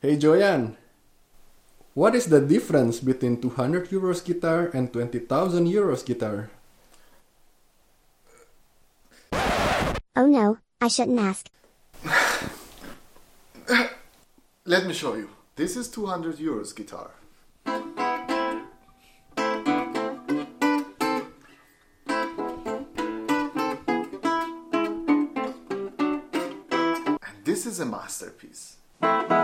Hey Joyan, what is the difference between 200 euros guitar and 20,000 euros guitar? Oh no, I shouldn't ask. Let me show you. This is 200 euros guitar. And this is a masterpiece.